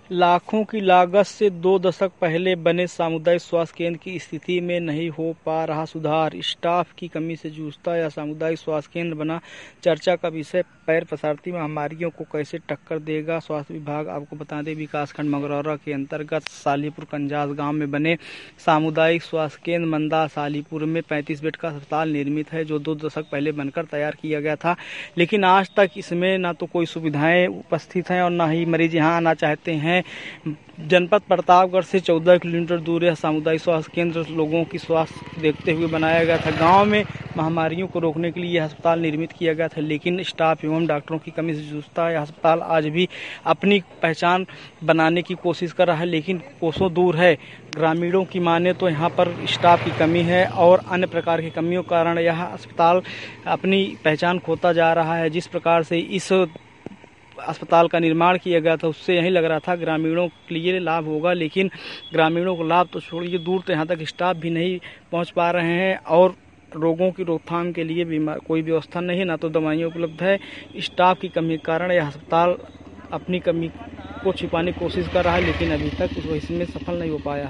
लाखों की लागत से 2 दशक पहले बने सामुदायिक स्वास्थ्य केंद्र की स्थिति में नहीं हो पा रहा सुधार। स्टाफ की कमी से जूझता यह सामुदायिक स्वास्थ्य केंद्र बना चर्चा का विषय। पैर पसारती महामारियों को कैसे टक्कर देगा स्वास्थ्य विभाग। आपको बता दें, विकासखंड मगरौरा के अंतर्गत सालीपुर कंजास गांव में बने सामुदायिक स्वास्थ्य केंद्र मंदा सालीपुर में 35 बेड का अस्पताल निर्मित है, जो 2 दशक पहले बनकर तैयार किया गया था। लेकिन आज तक इसमें न तो कोई सुविधाएं उपस्थित हैं और न ही मरीज यहां आना चाहते हैं। जनपद प्रतापगढ़ से 14 किलोमीटर दूर यह सामुदायिक स्वास्थ्य केंद्र लोगों की स्वास्थ्य देखते हुए बनाया गया था। गांव में महामारियों को रोकने के लिए यह अस्पताल निर्मित किया गया था, लेकिन स्टाफ एवं डॉक्टरों की कमी से जूझता है। यह अस्पताल आज भी अपनी पहचान बनाने की कोशिश कर रहा है, लेकिन कोसों दूर है। ग्रामीणों की माने तो यहाँ पर स्टाफ की कमी है और अन्य प्रकार की कमियों के कारण यह अस्पताल अपनी पहचान खोता जा रहा है। जिस प्रकार से इस अस्पताल का निर्माण किया गया था, उससे यही लग रहा था ग्रामीणों के लिए लाभ होगा, लेकिन ग्रामीणों को लाभ तो छोड़िए, दूर तो यहाँ तक स्टाफ भी नहीं पहुँच पा रहे हैं और रोगों की रोकथाम के लिए कोई व्यवस्था नहीं, ना तो दवाइयाँ उपलब्ध है। स्टाफ की कमी के कारण यह अस्पताल अपनी कमी को छिपाने की कोशिश कर रहा है, लेकिन अभी तक इसमें सफल नहीं हो पाया है।